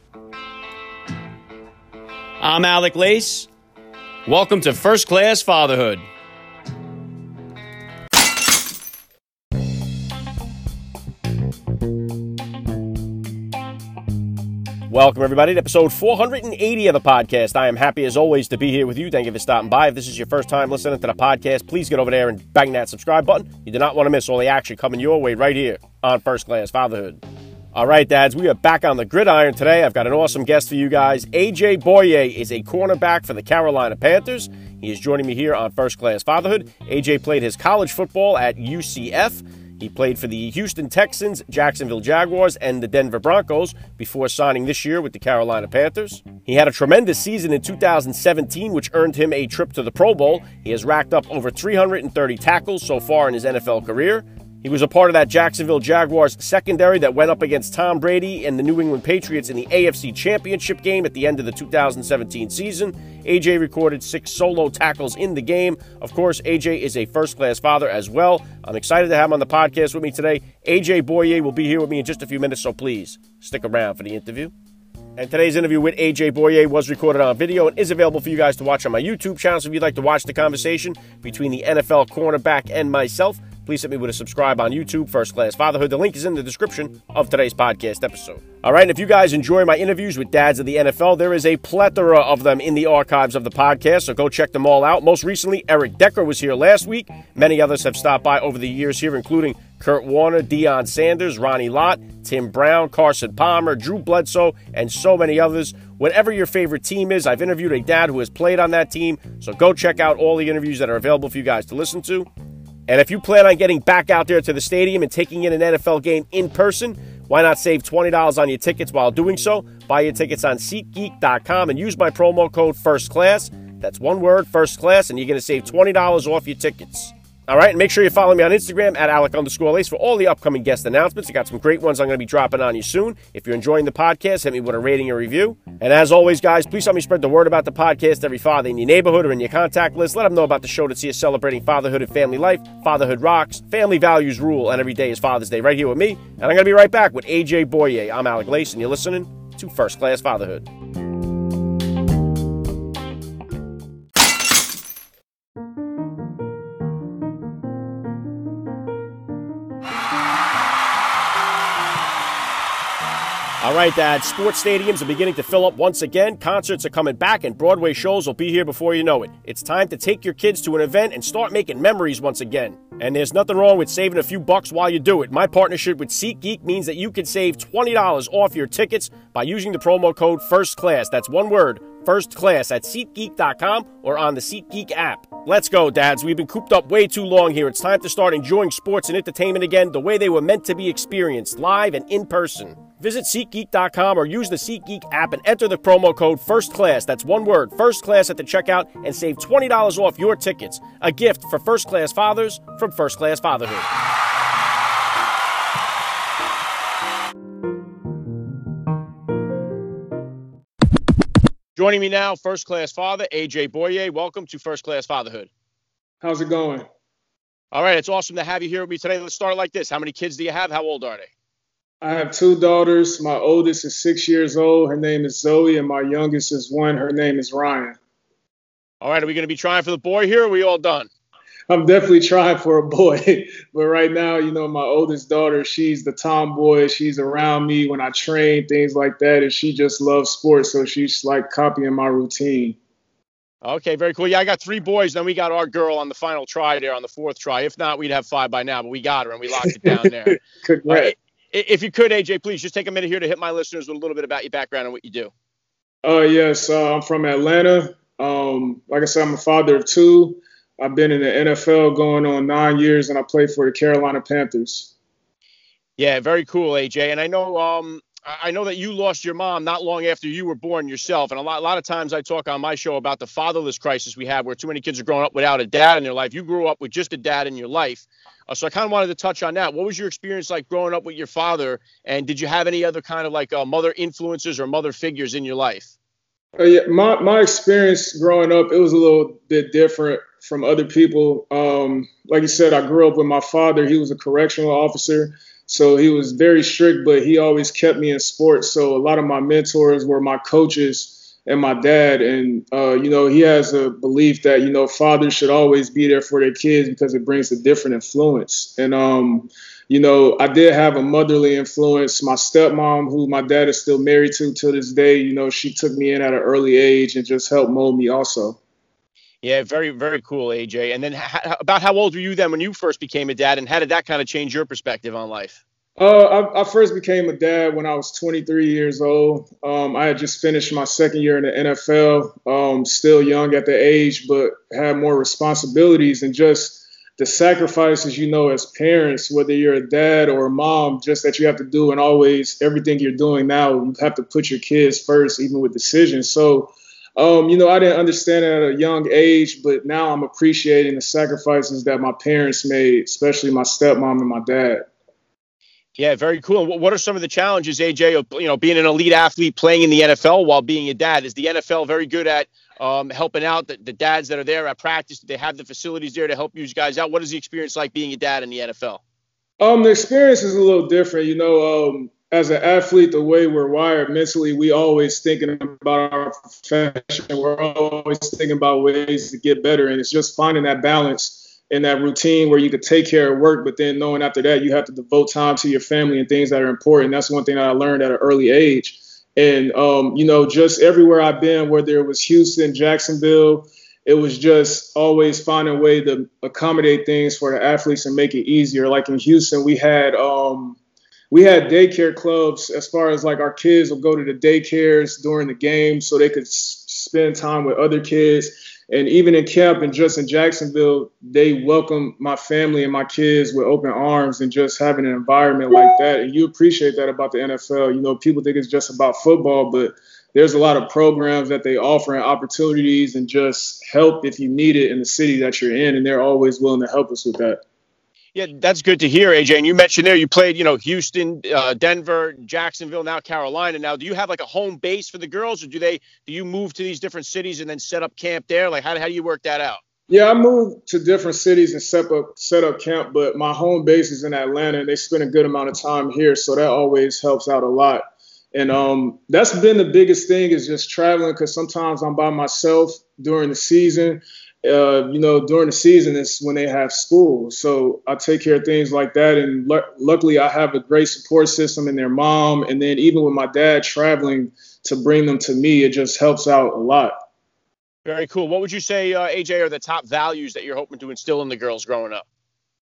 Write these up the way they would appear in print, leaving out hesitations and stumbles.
I'm Alec Lace. Welcome to First Class Fatherhood. Welcome, everybody, to episode 480 of the podcast. I am happy, as always, to be here with you. Thank you for stopping by. If this is your first time listening to the podcast, please get over there and bang that subscribe button. You do not want to miss all the action coming your way right here on First Class Fatherhood. All right, dads, we are back on the gridiron today. I've got an awesome guest for you guys. A.J. Bouye is a cornerback for the Carolina Panthers. He is joining me here on First Class Fatherhood. A.J. played his college football at UCF. He played for the Houston Texans, Jacksonville Jaguars, and the Denver Broncos before signing this year with the Carolina Panthers. He had a tremendous season in 2017, which earned him a trip to the Pro Bowl. He has racked up over 330 tackles so far in his NFL career. He was a part of that Jacksonville Jaguars secondary that went up against Tom Brady and the New England Patriots in the AFC Championship game at the end of the 2017 season. A.J. recorded 6 solo tackles in the game. Of course, A.J. is a first-class father as well. I'm excited to have him on the podcast with me today. A.J. Bouye will be here with me in just a few minutes, so please stick around for the interview. And today's interview with A.J. Bouye was recorded on video and is available for you guys to watch on my YouTube channel. So if you'd like to watch the conversation between the NFL cornerback and myself, please hit me with a subscribe on YouTube, First Class Fatherhood. The link is in the description of today's podcast episode. All right, and if you guys enjoy my interviews with dads of the NFL, there is a plethora of them in the archives of the podcast, so go check them all out. Most recently, Eric Decker was here last week. Many others have stopped by over the years here, including Kurt Warner, Deion Sanders, Ronnie Lott, Tim Brown, Carson Palmer, Drew Bledsoe, and so many others. Whatever your favorite team is, I've interviewed a dad who has played on that team, so go check out all the interviews that are available for you guys to listen to. And if you plan on getting back out there to the stadium and taking in an NFL game in person, why not save $20 on your tickets while doing so? Buy your tickets on SeatGeek.com and use my promo code FIRSTCLASS. That's one word, FIRSTCLASS, and you're going to save $20 off your tickets. All right, and make sure you follow me on Instagram at Alec_Lace for all the upcoming guest announcements. I got some great ones I'm going to be dropping on you soon. If you're enjoying the podcast, hit me with a rating or review. And as always, guys, please help me spread the word about the podcast to every father in your neighborhood or in your contact list. Let them know about the show that see us celebrating fatherhood and family life. Fatherhood rocks, family values rule, and every day is Father's Day right here with me. And I'm going to be right back with A.J. Bouye. I'm Alec Lace, and you're listening to First Class Fatherhood. All right, Dad, sports stadiums are beginning to fill up once again. Concerts are coming back, and Broadway shows will be here before you know it. It's time to take your kids to an event and start making memories once again. And there's nothing wrong with saving a few bucks while you do it. My partnership with SeatGeek means that you can save $20 off your tickets by using the promo code FIRSTCLASS. That's one word, FIRSTCLASS, at SeatGeek.com or on the SeatGeek app. Let's go, dads. We've been cooped up way too long here. It's time to start enjoying sports and entertainment again the way they were meant to be experienced, live and in person. Visit SeatGeek.com or use the SeatGeek app and enter the promo code FIRSTCLASS. That's one word, FIRSTCLASS, at the checkout, and save $20 off your tickets. A gift for first-class fathers from First Class Fatherhood. Joining me now, first-class father, A.J. Bouye. Welcome to First Class Fatherhood. How's it going? All right, it's awesome to have you here with me today. Let's start like this. How many kids do you have? How old are they? I have 2 daughters. My oldest is 6 years old. Her name is Zoe, and my youngest is 1. Her name is Ryan. All right, are we going to be trying for the boy here, or are we all done? I'm definitely trying for a boy. But right now, my oldest daughter, she's the tomboy. She's around me when I train, things like that, and she just loves sports, so she's like copying my routine. Okay, very cool. Yeah, I got 3 boys. Then we got our girl on the final try there on the 4th try. If not, we'd have 5 by now, but we got her, and we locked it down there. Congrats. If you could, AJ, please just take a minute here to hit my listeners with a little bit about your background and what you do. Yes, I'm from Atlanta. Like I said, I'm a father of 2. I've been in the NFL going on 9 years, and I play for the Carolina Panthers. Yeah, very cool, AJ. And I know that you lost your mom not long after you were born yourself. And a lot of times I talk on my show about the fatherless crisis we have, where too many kids are growing up without a dad in their life. You grew up with just a dad in your life. So I kind of wanted to touch on that. What was your experience like growing up with your father? And did you have any other kind of like mother influences or mother figures in your life? Yeah, my experience growing up, it was a little bit different from other people. Like you said, I grew up with my father. He was a correctional officer. So he was very strict, but he always kept me in sports. So a lot of my mentors were my coaches and my dad. And, he has a belief that, fathers should always be there for their kids because it brings a different influence. And, I did have a motherly influence. My stepmom, who my dad is still married to this day, she took me in at an early age and just helped mold me also. Yeah, very, very cool, AJ. And then about how old were you then when you first became a dad, and how did that kind of change your perspective on life? I first became a dad when I was 23 years old. I had just finished my second year in the NFL, still young at the age, but had more responsibilities and just the sacrifices, as parents, whether you're a dad or a mom, just that you have to do, and always everything you're doing now, you have to put your kids first, even with decisions. So, I didn't understand it at a young age, but now I'm appreciating the sacrifices that my parents made, especially my stepmom and my dad. Yeah, very cool. And what are some of the challenges, AJ, of being an elite athlete playing in the NFL while being a dad? Is the NFL very good at helping out the dads that are there at practice? Do they have the facilities there to help you guys out? What is the experience like being a dad in the NFL? The experience is a little different. As an athlete, the way we're wired mentally, we always thinking about our profession. We're always thinking about ways to get better. And it's just finding that balance in that routine where you could take care of work, but then knowing after that you have to devote time to your family and things that are important. That's one thing that I learned at an early age. And, just everywhere I've been, whether it was Houston, Jacksonville, it was just always finding a way to accommodate things for the athletes and make it easier. Like in Houston, we had daycare clubs as far as like our kids will go to the daycares during the game so they could spend time with other kids. And even in camp and just in Jacksonville, they welcome my family and my kids with open arms and just having an environment like that. And you appreciate that about the NFL. People think it's just about football, but there's a lot of programs that they offer and opportunities and just help if you need it in the city that you're in. And they're always willing to help us with that. Yeah, that's good to hear, AJ. And you mentioned there you played, Houston, Denver, Jacksonville, now Carolina. Now, do you have like a home base for the girls, or do you move to these different cities and then set up camp there? Like, how do you work that out? Yeah, I moved to different cities and set up camp, but my home base is in Atlanta, and they spend a good amount of time here, so that always helps out a lot. And that's been the biggest thing is just traveling, because sometimes I'm by myself during the season. During the season is when they have school. So I take care of things like that. And luckily I have a great support system in their mom. And then even with my dad traveling to bring them to me, it just helps out a lot. Very cool. What would you say, AJ, are the top values that you're hoping to instill in the girls growing up?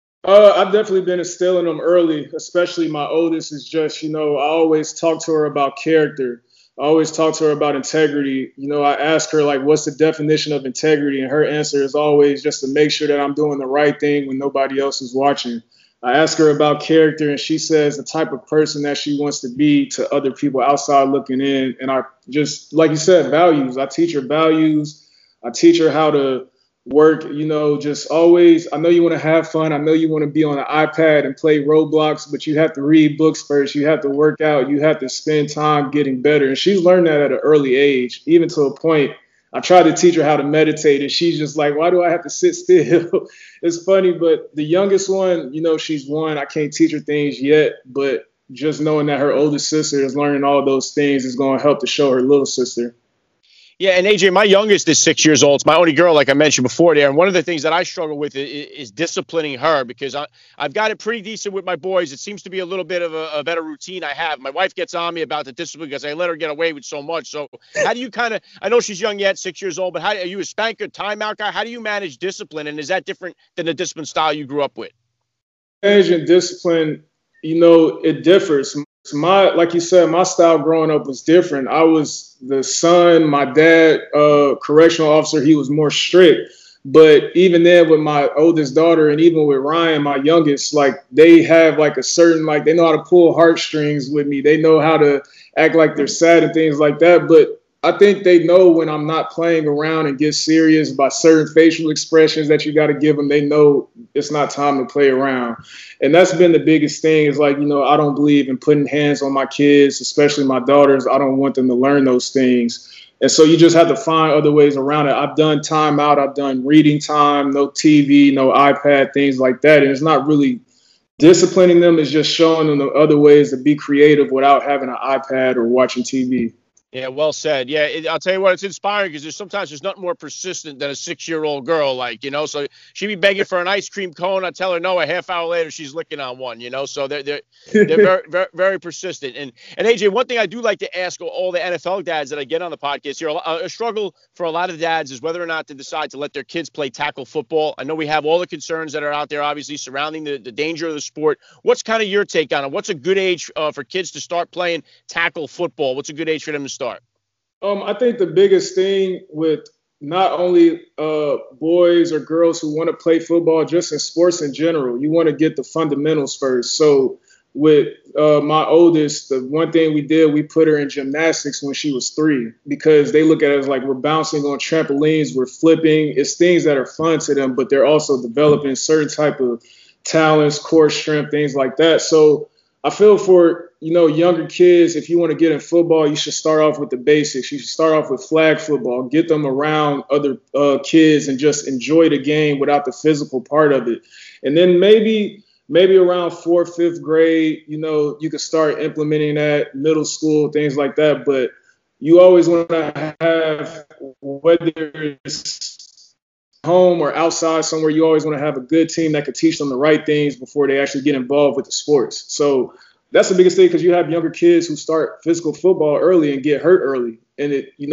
I've definitely been instilling them early, especially my oldest is just, I always talk to her about character. I always talk to her about integrity. I ask her, like, what's the definition of integrity? And her answer is always just to make sure that I'm doing the right thing when nobody else is watching. I ask her about character, and she says the type of person that she wants to be to other people outside looking in. And I just, like you said, values. I teach her values. I teach her how to work, just always, I know you want to have fun. I know you want to be on an iPad and play Roblox, but you have to read books first. You have to work out. You have to spend time getting better. And she's learned that at an early age, even to a point. I tried to teach her how to meditate, and she's just like, why do I have to sit still? It's funny, but the youngest one, she's one. I can't teach her things yet, but just knowing that her older sister is learning all those things is going to help to show her little sister. Yeah, and AJ, my youngest is 6 years old. It's my only girl, like I mentioned before there. And one of the things that I struggle with is disciplining her, because I've got it pretty decent with my boys. It seems to be a little bit of a better routine I have. My wife gets on me about the discipline because I let her get away with so much. So how do you I know she's young yet, 6 years old, but are you a spanker, timeout guy? How do you manage discipline? And is that different than the discipline style you grew up with? Managing discipline, it differs. Like you said, my style growing up was different. I was the son, my dad, correctional officer, he was more strict. But even then with my oldest daughter and even with Ryan, my youngest, like they have like a certain, like they know how to pull heartstrings with me. They know how to act like they're sad and things like that. But I think they know when I'm not playing around and get serious by certain facial expressions that you got to give them. They know it's not time to play around. And that's been the biggest thing is like, I don't believe in putting hands on my kids, especially my daughters. I don't want them to learn those things. And so you just have to find other ways around it. I've done time out. I've done reading time, no TV, no iPad, things like that. And it's not really disciplining them is just showing them the other ways to be creative without having an iPad or watching TV. Yeah, well said. Yeah, I'll tell you what, it's inspiring because there's nothing more persistent than a 6-year-old girl, so she'd be begging for an ice cream cone. I tell her no, a half hour later she's licking on one, so they're very, very, very persistent. And AJ, one thing I do like to ask all the NFL dads that I get on the podcast here, a struggle for a lot of dads is whether or not to decide to let their kids play tackle football. I know we have all the concerns that are out there, obviously, surrounding the danger of the sport. What's kind of your take on it? What's a good age for kids to start playing tackle football? What's a good age for them to start? I think the biggest thing with not only boys or girls who want to play football, just in sports in general, you want to get the fundamentals first. So with my oldest, the one thing we did, we put her in gymnastics when she was 3 because they look at it as like we're bouncing on trampolines, we're flipping. It's things that are fun to them, but they're also developing certain type of talents, core strength, things like that. So I feel for, younger kids, if you want to get in football, you should start off with the basics. You should start off with flag football, get them around other kids and just enjoy the game without the physical part of it. And then maybe around 4th, 5th grade, you could start implementing that, middle school, things like that. But you always want to have, whether it's home or outside somewhere, you always want to have a good team that could teach them the right things before they actually get involved with the sports. So that's the biggest thing, because you have younger kids who start physical football early and get hurt early, and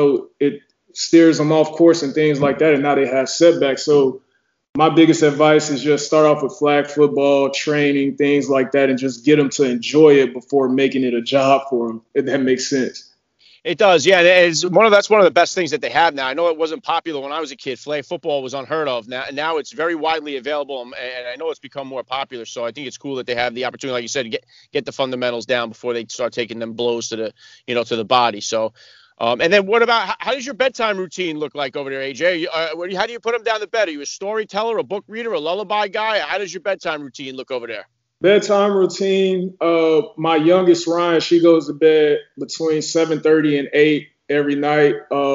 it steers them off course and things like that, and now they have setbacks. So my biggest advice is just start off with flag football, training, things like that, and just get them to enjoy it before making it a job for them, if that makes sense. It does, yeah. That's one of the best things that they have now. I know it wasn't popular when I was a kid. Flag football was unheard of. Now it's very widely available, and I know it's become more popular. So I think it's cool that they have the opportunity, like you said, to get the fundamentals down before they start taking them blows to the body. So, and then what about how does your bedtime routine look like over there, AJ? How do you put them down to bed? Are you a storyteller, a book reader, a lullaby guy? How does your bedtime routine look over there? Bedtime routine. My youngest, Ryan, she goes to bed between 7:30 and 8 every night.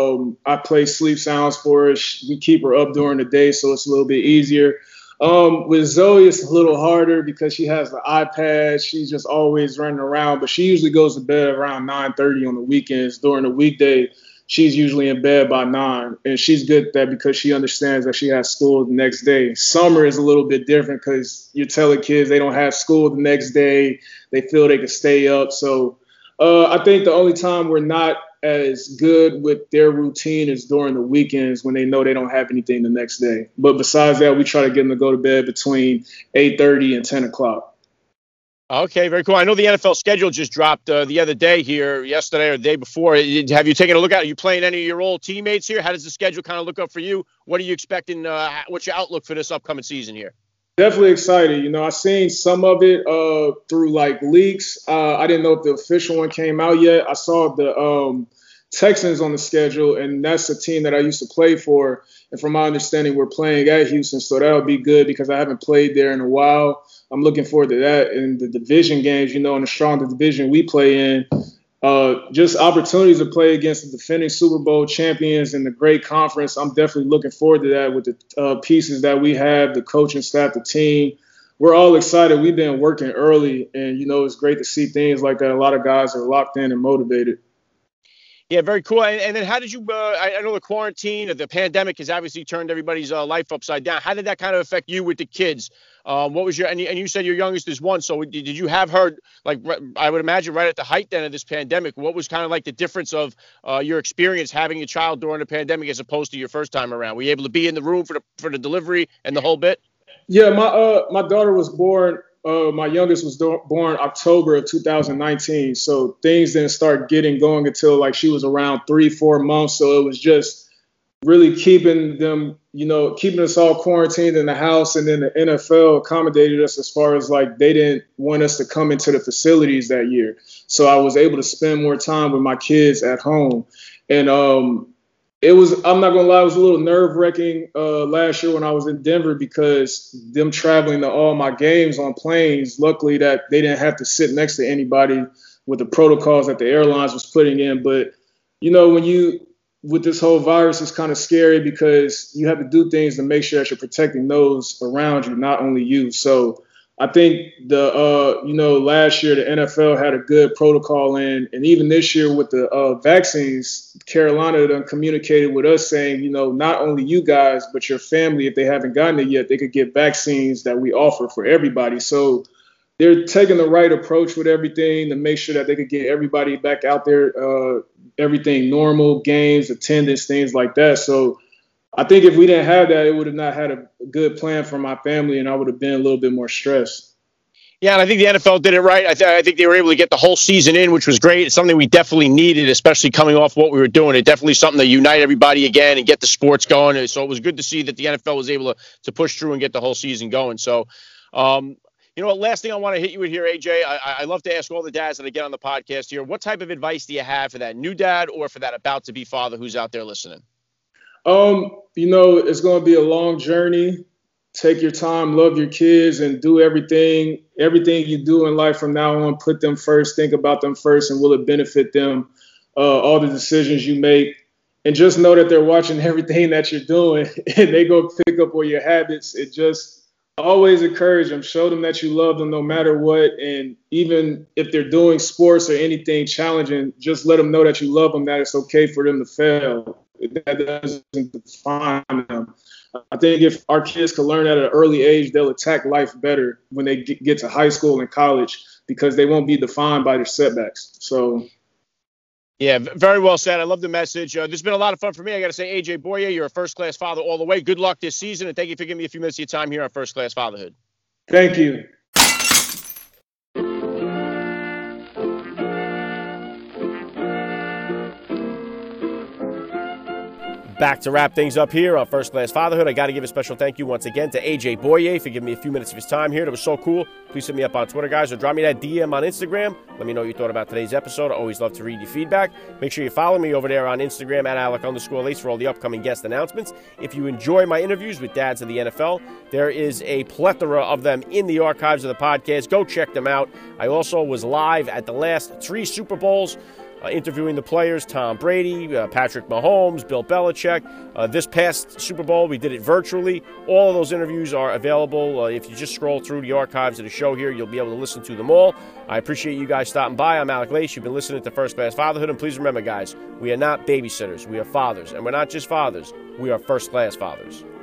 I play sleep sounds for her. We keep her up during the day, so it's a little bit easier. With Zoe, it's a little harder because she has the iPad. She's just always running around, but she usually goes to bed around 9:30 on the weekends. During the weekday, she's usually in bed by 9, and she's good at that because she understands that she has school the next day. Summer is a little bit different because you're telling kids they don't have school the next day. They feel they can stay up. So I think the only time we're not as good with their routine is during the weekends when they know they don't have anything the next day. But besides that, we try to get them to go to bed between 8:30 and 10 o'clock. Okay, very cool. I know the NFL schedule just dropped the other day here, yesterday or the day before. Have you taken a look at it? Are you playing any of your old teammates here? How does the schedule kind of look up for you? What are you expecting? What's your outlook for this upcoming season here? Definitely excited. I've seen some of it through like leaks. I didn't know if the official one came out yet. I saw the Texans on the schedule, and that's a team that I used to play for. And from my understanding, we're playing at Houston, so that'll be good because I haven't played there in a while. I'm looking forward to that. And the division games, in the strong division we play in, just opportunities to play against the defending Super Bowl champions in the great conference. I'm definitely looking forward to that with the pieces that we have, the coaching staff, the team. We're all excited. We've been working early, and, it's great to see things like that. A lot of guys are locked in and motivated. Yeah, very cool. And then how did you, I know the quarantine or the pandemic has obviously turned everybody's life upside down. How did that kind of affect you with the kids? What was and you said your youngest is 1. So did you have her, like, I would imagine right at the height then of this pandemic? What was kind of like the difference of your experience having a child during the pandemic as opposed to your first time around? Were you able to be in the room for the delivery and the whole bit? Yeah, my daughter was born. My youngest was born October of 2019. So things didn't start getting going until like she was around 3-4 months. So it was just really keeping them, keeping us all quarantined in the house. And then the NFL accommodated us as far as like they didn't want us to come into the facilities that year. So I was able to spend more time with my kids at home. And I'm not going to lie, it was a little nerve-wracking last year when I was in Denver because them traveling to all my games on planes, luckily that they didn't have to sit next to anybody with the protocols that the airlines was putting in. But, with this whole virus, it's kind of scary because you have to do things to make sure that you're protecting those around you, not only you. So I think last year the NFL had a good protocol in, and even this year with the vaccines, Carolina done communicated with us saying, not only you guys, but your family, if they haven't gotten it yet, they could get vaccines that we offer for everybody. So they're taking the right approach with everything to make sure that they could get everybody back out there, everything normal, games, attendance, things like that. So I think if we didn't have that, it would have not had a good plan for my family, and I would have been a little bit more stressed. Yeah, and I think the NFL did it right. I think they were able to get the whole season in, which was great. It's something we definitely needed, especially coming off what we were doing. It definitely something to unite everybody again and get the sports going. So it was good to see that the NFL was able to push through and get the whole season going. So, last thing I want to hit you with here, AJ, I love to ask all the dads that I get on the podcast here, what type of advice do you have for that new dad or for that about-to-be father who's out there listening? It's going to be a long journey. Take your time, love your kids, and do everything you do in life from now on. Put them first, think about them first, and will it benefit them? All the decisions you make, and just know that they're watching everything that you're doing, and they go pick up all your habits. It just always encourage them, show them that you love them no matter what, and even if they're doing sports or anything challenging, just let them know that you love them, that it's okay for them to fail. That doesn't define them. I think if our kids could learn at an early age, they'll attack life better when they get to high school and college because they won't be defined by their setbacks. So, yeah, very well said. I love the message. This has been a lot of fun for me. I got to say, AJ Bouye, you're a first-class father all the way. Good luck this season, and thank you for giving me a few minutes of your time here on First Class Fatherhood. Thank you. Back to wrap things up here on First Class Fatherhood. I got to give a special thank you once again to AJ Bouye for giving me a few minutes of his time here. That was so cool. Please hit me up on Twitter, guys, or drop me that DM on Instagram. Let me know what you thought about today's episode. I always love to read your feedback. Make sure you follow me over there on Instagram at Alec_Lace for all the upcoming guest announcements. If you enjoy my interviews with dads of the NFL, there is a plethora of them in the archives of the podcast. Go check them out. I also was live at the last 3 Super Bowls, interviewing the players, Tom Brady, Patrick Mahomes, Bill Belichick. This past Super Bowl, we did it virtually. All of those interviews are available. If you just scroll through the archives of the show here, you'll be able to listen to them all. I appreciate you guys stopping by. I'm Alec Lace. You've been listening to First Class Fatherhood. And please remember, guys, we are not babysitters. We are fathers. And we're not just fathers. We are first-class fathers.